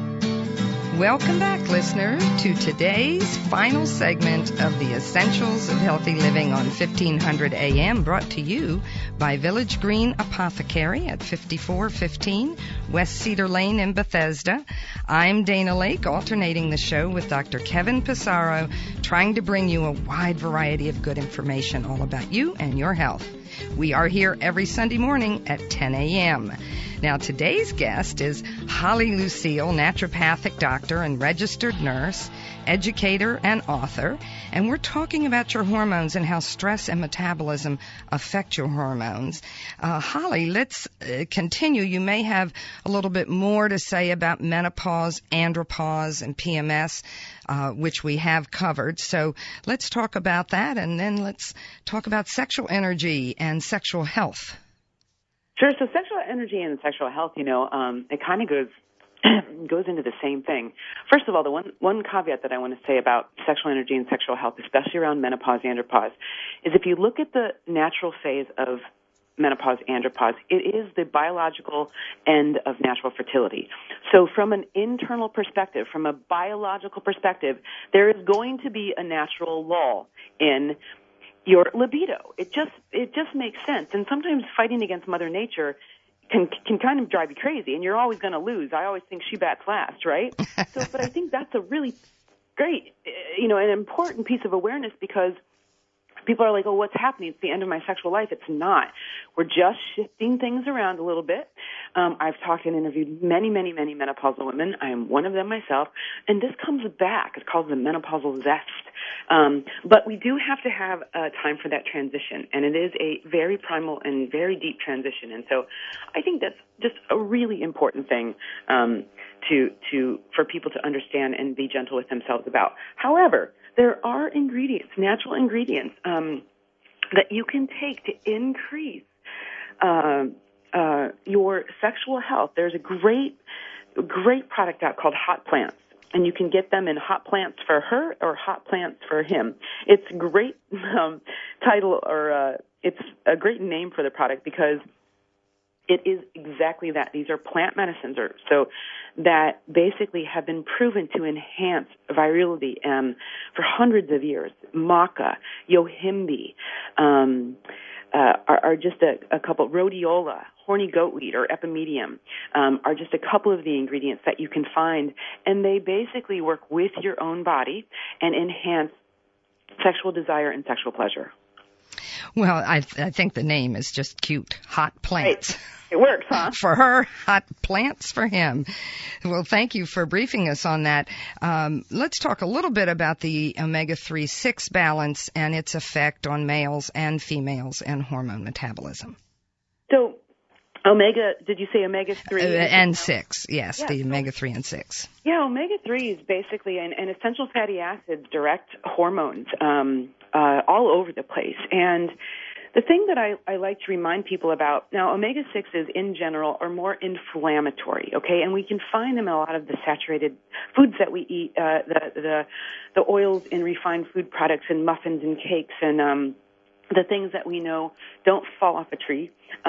Welcome back, listener, to today's final segment of the Essentials of Healthy Living on 1500 AM, brought to you by Village Green Apothecary at 5415 West Cedar Lane in Bethesda. I'm Dana Lake, alternating the show with Dr. Kevin Pissarro, trying to bring you a wide variety of good information all about you and your health. We are here every Sunday morning at 10 a.m. Now, today's guest is Holly Lucille, naturopathic doctor and registered nurse, educator, and author. And we're talking about your hormones and how stress and metabolism affect your hormones. Holly, let's continue. You may have a little bit more to say about menopause, andropause, and PMS, which we have covered. So let's talk about that, and then let's talk about sexual energy and sexual health. Sure. So sexual energy and sexual health, it kind of goes into the same thing. First of all, the one caveat that I want to say about sexual energy and sexual health, especially around menopause, andropause, is if you look at the natural phase of menopause, andropause, it is the biological end of natural fertility. So from an internal perspective, from a biological perspective, there is going to be a natural lull in your libido. It just makes sense. And sometimes fighting against Mother Nature can kind of drive you crazy, and you're always going to lose. I always think she bats last, right? But I think that's a really great, an important piece of awareness, because people are like, oh, what's happening? It's the end of my sexual life. It's not. We're just shifting things around a little bit. I've talked and interviewed many, many, many menopausal women. I am one of them myself. And this comes back. It's called the menopausal zest. But we do have to have time for that transition. And it is a very primal and very deep transition. And so I think that's just a really important thing for people to understand and be gentle with themselves about. However, there are ingredients, natural ingredients, that you can take to increase your sexual health. There's a great product out called Hot Plants, and you can get them in Hot Plants for her or Hot Plants for him. It's a great title, or it's a great name for the product, because It is exactly that. These are plant medicines, that basically have been proven to enhance virility for hundreds of years. Maca, yohimbe, are just a couple. Rhodiola, horny goatweed, or epimedium are just a couple of the ingredients that you can find, and they basically work with your own body and enhance sexual desire and sexual pleasure. Well, I think the name is just cute. Hot plants. Right. It works, huh? For her, hot plants for him. Well, thank you for briefing us on that. Let's talk a little bit about the omega-3-6 balance and its effect on males and females and hormone metabolism. So, did you say omega-3? And 6, yes, the omega-3 and 6. Yeah, omega-3 is basically an essential fatty acids direct hormones all over the place. And the thing that I like to remind people about, now omega-6s in general are more inflammatory, okay? And we can find them in a lot of the saturated foods that we eat, the oils in refined food products and muffins and cakes and the things that we know don't fall off a tree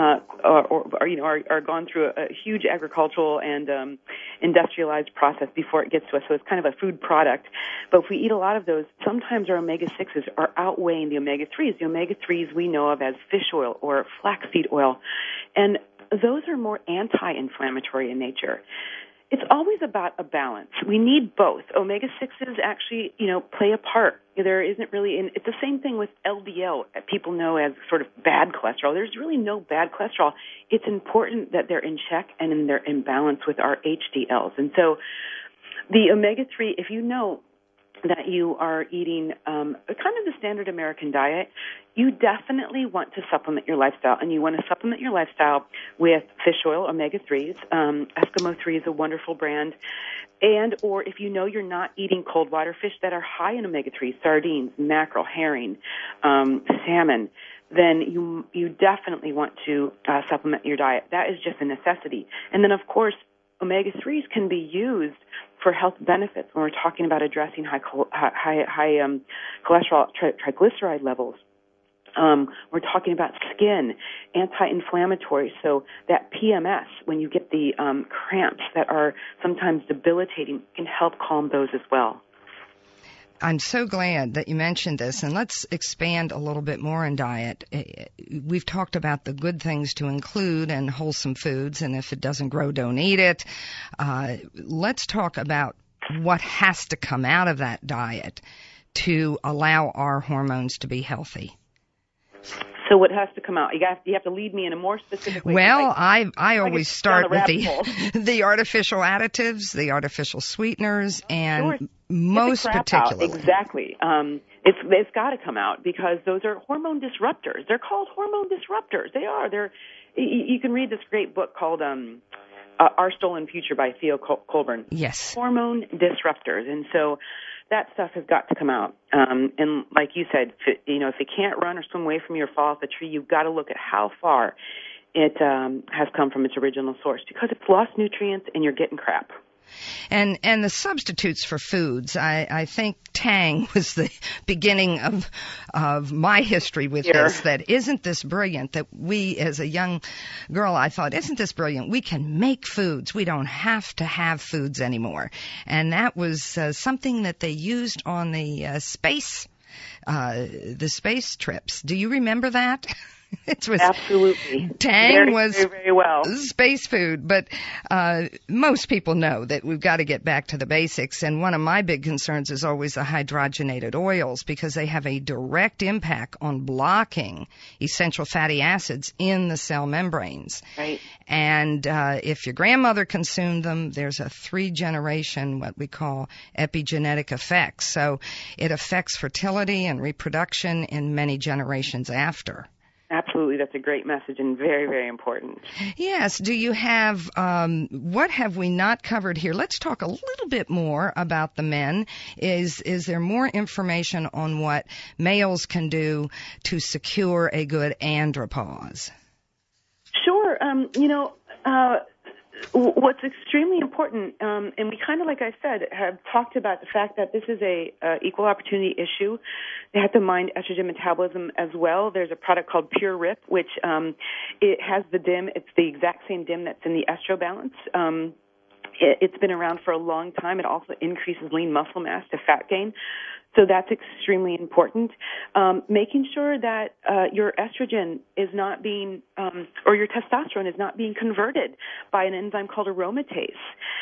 are gone through a huge agricultural and industrialized process before it gets to us. So it's kind of a food product. But if we eat a lot of those, sometimes our omega-6s are outweighing the omega-3s. The omega-3s we know of as fish oil or flaxseed oil. And those are more anti-inflammatory in nature. It's always about a balance. We need both. Omega-6s actually, play a part. There isn't really, and it's the same thing with LDL, people know as sort of bad cholesterol. There's really no bad cholesterol. It's important that they're in check and they're in balance with our HDLs. And so the omega-3, if you know that you are eating kind of the standard American diet, you definitely want to supplement your lifestyle, and you want to supplement your lifestyle with fish oil, omega-3s. Eskimo 3 is a wonderful brand. And or if you know you're not eating cold water fish that are high in omega-3, sardines, mackerel, herring, salmon, then you definitely want to supplement your diet. That is just a necessity. And then, of course, omega-3s can be used for health benefits when we're talking about addressing high cholesterol, triglyceride levels. We're talking about skin, anti-inflammatory, so that PMS, when you get the cramps that are sometimes debilitating, can help calm those as well. I'm so glad that you mentioned this, and let's expand a little bit more on diet. We've talked about the good things to include and wholesome foods, and if it doesn't grow, don't eat it. Let's talk about what has to come out of that diet to allow our hormones to be healthy. So what has to come out? You have to lead me in a more specific way. Well, I always start with the artificial additives, the artificial sweeteners, and sure. Most particularly. Exactly. It's got to come out because those are hormone disruptors. They're called hormone disruptors. They are. You can read this great book called Our Stolen Future by Theo Colburn. Yes. Hormone disruptors. And so that stuff has got to come out. And like you said, if it can't run or swim away from you or fall off the tree, you've got to look at how far it has come from its original source because it's lost nutrients and you're getting crap. And the substitutes for foods, I think Tang was the beginning of my history with this, that isn't this brilliant that we, as a young girl, I thought, isn't this brilliant? We can make foods. We don't have to have foods anymore. And that was something that they used on the space trips. Do you remember that? It was absolutely. Tang was very, very well space food, but most people know that we've got to get back to the basics. And one of my big concerns is always the hydrogenated oils because they have a direct impact on blocking essential fatty acids in the cell membranes. Right. And if your grandmother consumed them, there's a 3-generation, what we call epigenetic effect. So it affects fertility and reproduction in many generations after. Absolutely. That's a great message and very, very important. Yes. Do you have, what have we not covered here? Let's talk a little bit more about the men. Is there more information on what males can do to secure a good andropause? Sure. What's extremely important, and we kind of, like I said, have talked about the fact that this is a equal opportunity issue. They have to mind estrogen metabolism as well. There's a product called Pure Rip, which it has the DIM. It's the exact same DIM that's in the Estro Balance. It's been around for a long time. It also increases lean muscle mass to fat gain. So that's extremely important. Making sure that your estrogen is not being, or your testosterone is not being converted by an enzyme called aromatase,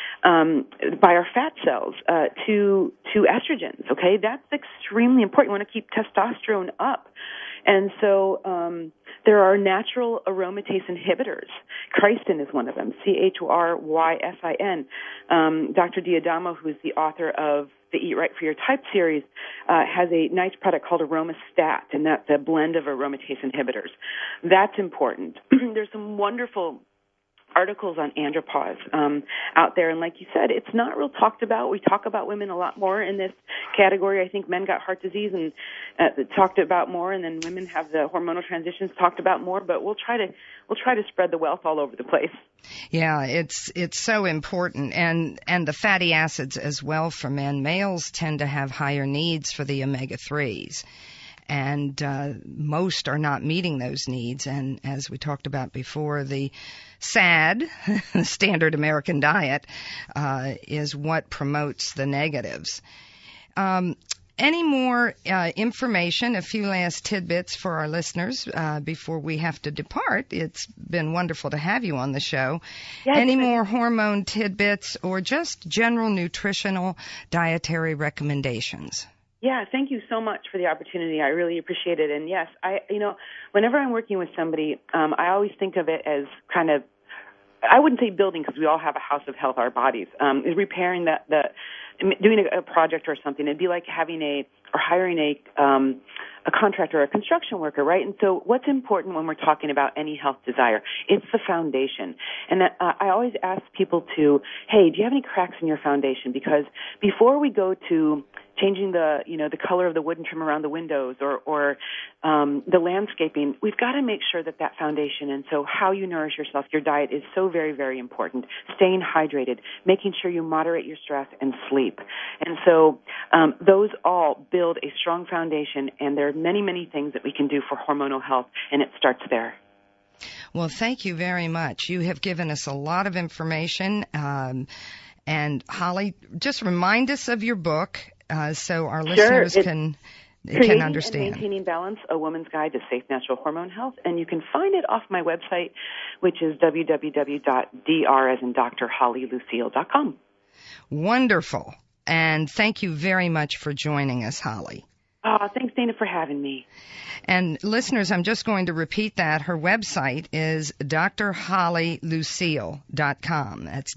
by our fat cells to estrogens. Okay, that's extremely important. You want to keep testosterone up, and so there are natural aromatase inhibitors. Chrysin is one of them. Chrysin. Dr. Diadamo, who is the author of the Eat Right for Your Type series, has a nice product called Aromostat, and that's a blend of aromatase inhibitors. That's important. There's some wonderful articles on andropause out there, and like you said, it's not real talked about. We talk about women a lot more in this category. I think men got heart disease and talked about more, and then women have the hormonal transitions talked about more. But we'll try to spread the wealth all over the place. Yeah, it's so important, and the fatty acids as well for men. Males tend to have higher needs for the omega-3s. And most are not meeting those needs. And as we talked about before, the SAD, standard American diet, is what promotes the negatives. Any more information, a few last tidbits for our listeners before we have to depart? It's been wonderful to have you on the show. Yes, any more hormone tidbits or just general nutritional dietary recommendations? Yeah, thank you so much for the opportunity. I really appreciate it. And yes, whenever I'm working with somebody, I always think of it as kind of, I wouldn't say building because we all have a house of health, our bodies. Repairing doing a project or something. It'd be like hiring a contractor or a construction worker, right? And so what's important when we're talking about any health desire? It's the foundation. And I always ask people do you have any cracks in your foundation? Because before we go to changing the color of the wooden trim around the windows or the landscaping, we've got to make sure that foundation, and so how you nourish yourself, your diet is so very, very important. Staying hydrated, making sure you moderate your stress and sleep. And so those all build a strong foundation, and there are many, many things that we can do for hormonal health, and it starts there. Well, thank you very much. You have given us a lot of information. And Holly, just remind us of your book so our listeners can understand. And Maintaining Balance, A Woman's Guide to Safe Natural Hormone Health. And you can find it off my website, which is www.drhollylucille.com. Wonderful. And thank you very much for joining us, Holly. Thanks, Dana, for having me. And listeners, I'm just going to repeat that. Her website is drhollylucille.com. That's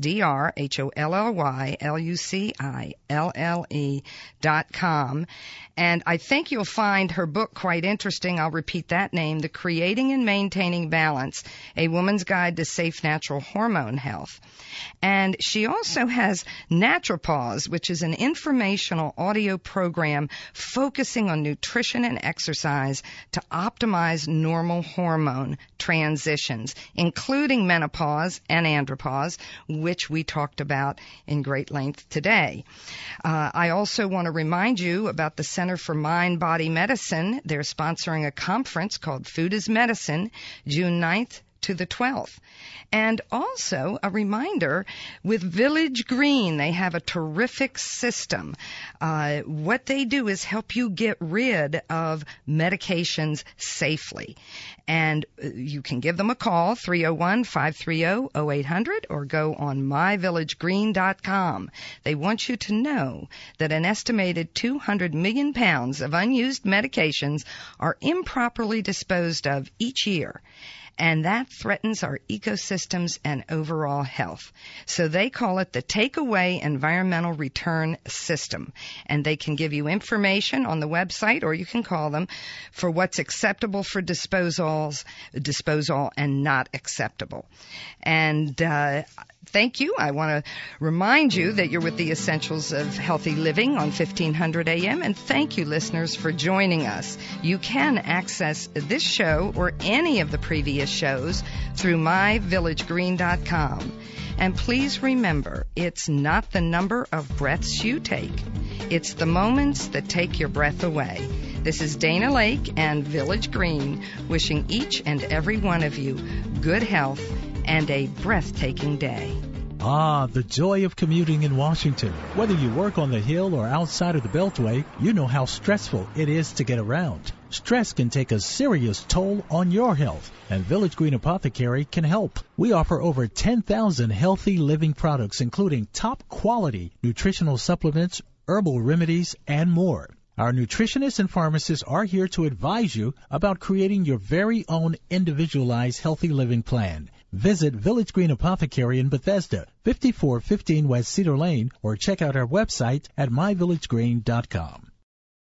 drhollylucille.com. And I think you'll find her book quite interesting. I'll repeat that name, The Creating and Maintaining Balance, A Woman's Guide to Safe Natural Hormone Health. And she also has Naturopause, which is an informational audio program focusing on nutrition and exercise to optimize normal hormone transitions, including menopause and andropause, which we talked about in great length today. I also want to remind you about the Center for Mind-Body Medicine. They're sponsoring a conference called Food is Medicine, June 9th to the 12th. And also a reminder, with Village Green, they have a terrific system. What they do is help you get rid of medications safely. And you can give them a call, 301-530-0800, or go on myvillagegreen.com. They want you to know that an estimated 200 million pounds of unused medications are improperly disposed of each year. And that threatens our ecosystems and overall health. So they call it the Takeaway Environmental Return System. And they can give you information on the website, or you can call them, for what's acceptable for disposal and not acceptable. And thank you. I want to remind you that you're with the Essentials of Healthy Living on 1500 AM, and thank you, listeners, for joining us. You can access this show or any of the previous shows through myvillagegreen.com. And please remember, it's not the number of breaths you take. It's the moments that take your breath away. This is Dana Lake and Village Green wishing each and every one of you good health and a breathtaking day. Ah, the joy of commuting in Washington. Whether you work on the Hill or outside of the Beltway, you know how stressful it is to get around. Stress can take a serious toll on your health, and Village Green Apothecary can help. We offer over 10,000 healthy living products, including top-quality nutritional supplements, herbal remedies, and more. Our nutritionists and pharmacists are here to advise you about creating your very own individualized healthy living plan. Visit Village Green Apothecary in Bethesda, 5415 West Cedar Lane, or check out our website at myvillagegreen.com.